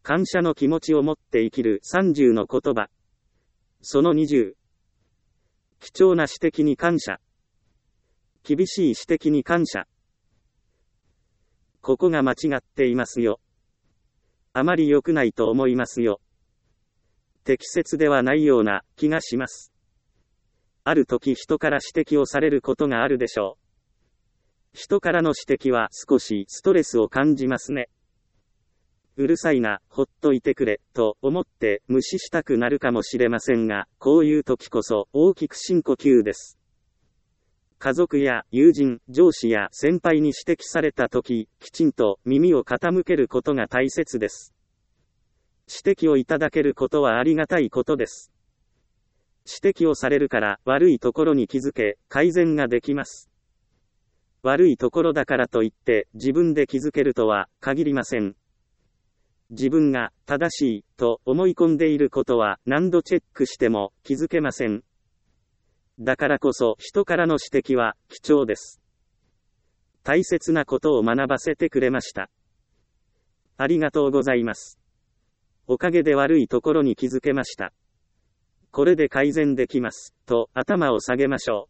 感謝の気持ちを持って生きる30の言葉。その20。貴重な指摘に感謝。厳しい指摘に感謝。ここが間違っていますよ。あまり良くないと思いますよ。適切ではないような気がします。ある時人から指摘をされることがあるでしょう。人からの指摘は少しストレスを感じますね。うるさいな、ほっといてくれ、と思って無視したくなるかもしれませんが、こういう時こそ大きく深呼吸です。家族や友人、上司や先輩に指摘された時、きちんと耳を傾けることが大切です。指摘をいただけることはありがたいことです。指摘をされるから悪いところに気づけ、改善ができます。悪いところだからといって自分で気づけるとは限りません。自分が正しいと思い込んでいることは何度チェックしても気づけません。だからこそ人からの指摘は貴重です。大切なことを学ばせてくれました。ありがとうございます。おかげで悪いところに気づけました。これで改善できます、と頭を下げましょう。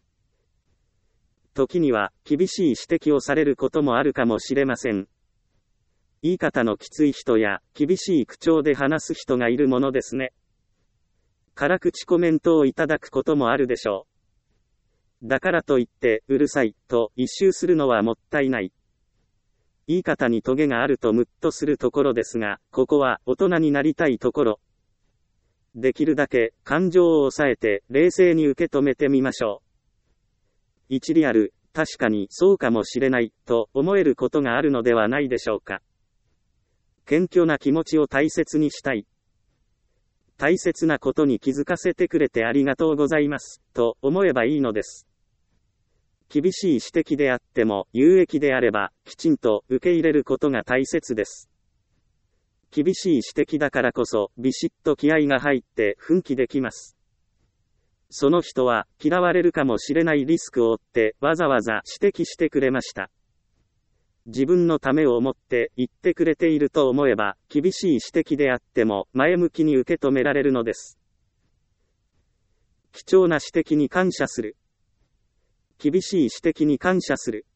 時には厳しい指摘をされることもあるかもしれません。言い方のきつい人や厳しい口調で話す人がいるものですね。辛口コメントをいただくこともあるでしょう。だからといってうるさいと一蹴するのはもったいない。言い方にトゲがあるとムッとするところですが、ここは大人になりたいところ。できるだけ感情を抑えて冷静に受け止めてみましょう。一理ある、確かにそうかもしれないと思えることがあるのではないでしょうか。謙虚な気持ちを大切にしたい。大切なことに気づかせてくれてありがとうございますと思えばいいのです。厳しい指摘であっても有益であればきちんと受け入れることが大切です。厳しい指摘だからこそビシッと気合が入って奮起できます。その人は嫌われるかもしれないリスクを負ってわざわざ指摘してくれました。自分のためを思って言ってくれていると思えば厳しい指摘であっても前向きに受け止められるのです。貴重な指摘に感謝する。厳しい指摘に感謝する。